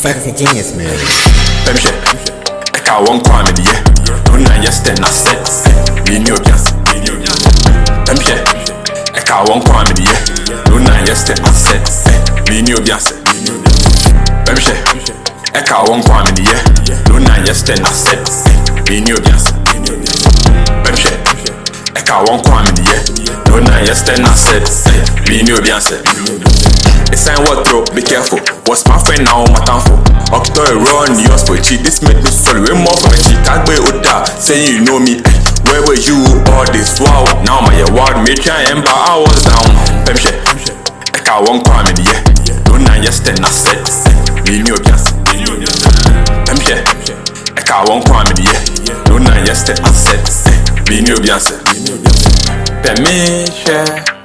Confess a genius, man. Pemche, Eka won kwame de ye. No na yesterday na set. Me ni obias. Pemche, Eka won kwame de ye. No na yesterday na set. Me ni obias. Pemche, Eka won kwame de ye. No na yesterday na set. Me ni obias. Pemche, Eka won kwame de ye. No na yesterday na set. Me ni obias. It's sign what throw, be careful. What's my friend now, my time for? October run, yours for cheat. This made me sorry, way more for my cheek. Kagbe Oda, say you know me. Where were you all this? Wow, now my award, me try and buy, I was down. Pemche, Eka won kwame de ye. No na yesterday na set. Me ni obias. Pemche, Eka won kwame de ye. No na yesterday na set. Me ni obias. Pemche.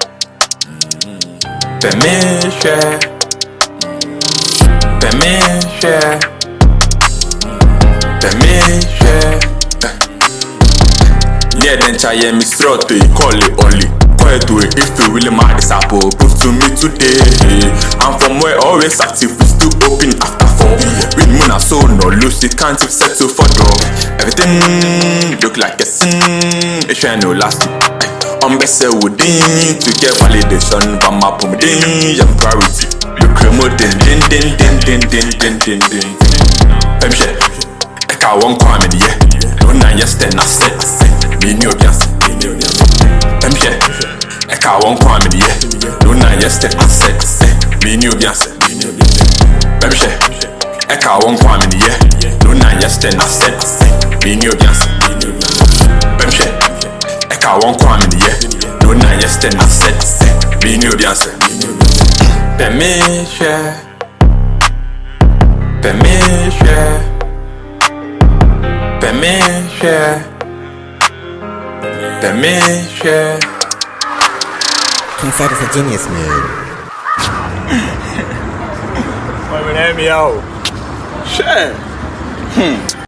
Permission. Yeah, then try me throat to call it only. Quiet to it if you really mad this apple. Prove to me today. I'm from where always active, we still open after 4. With moon and so no loose, it can't settle for door. Everything look like a sin. It shall no last. I'm best within to get validation, but my pum ding, young priority. You cremo din. Pemche, Eka won kwame de ye. No na yesterday na set. Me ni obias. Pemche, Eka won kwame de ye. No na yesterday na set. Me ni obias. Pemche, Eka won kwame de ye. No na yesterday na set. Me ni obias. Pemche, Eka won kwame de ye. No na yesterday na set. Me ni obias. Permission. Confess a genius, man. Wait, me out. Shit.